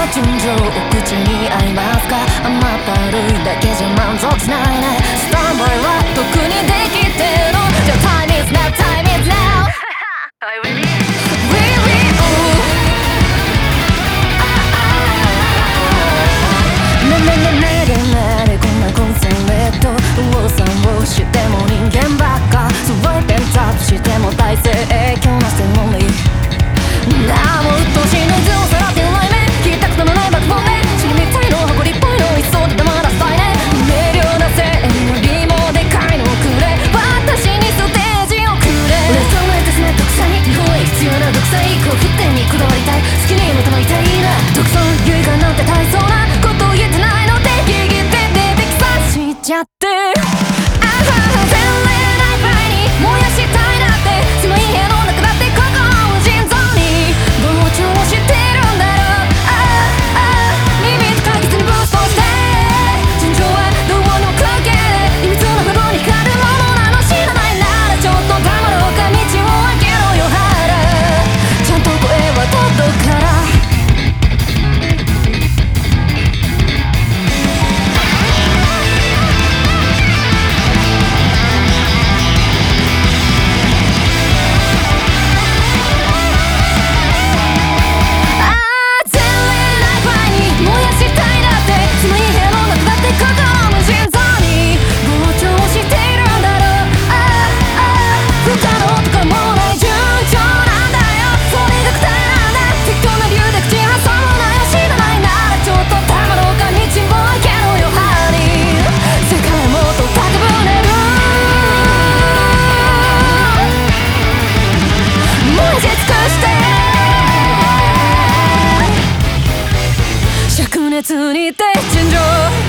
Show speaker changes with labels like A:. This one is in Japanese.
A: 純情お口に合いますか。甘ったるいだけじゃ満足しないね。スタンバイは特にできてるの。じゃあ Time is now, time is nowこんなコンセンレット右往左往しても人間ばっか。スワイペンタップしても大勢影響なせのみ。なあもう鬱陶しいノイズをさらってうまいね。聞きたくてもないバックボーンでチリみたいの誇りっぽいのいっそうで黙らせたいね。明瞭な声援よりもでかいのをくれ。私にステージをくれ。俺と同じですね独裁に日本へ必要な独裁こう沸点にこだわりたい。好きにもたまりたいな。独尊優位感なんて大層なこと言えてないのでギギって出てきさしちゃって。あはは前例ない場合に燃やしたいなって。狭い部屋の中だってここ無尽蔵に膨張してるんだろう。耳と解決にブーストして尋常はどうの関係で秘密のほどに光るものなの。知らないならちょっと黙ろうか。道を開けろよ原ちゃんと声は届くから。灼熱にて尋常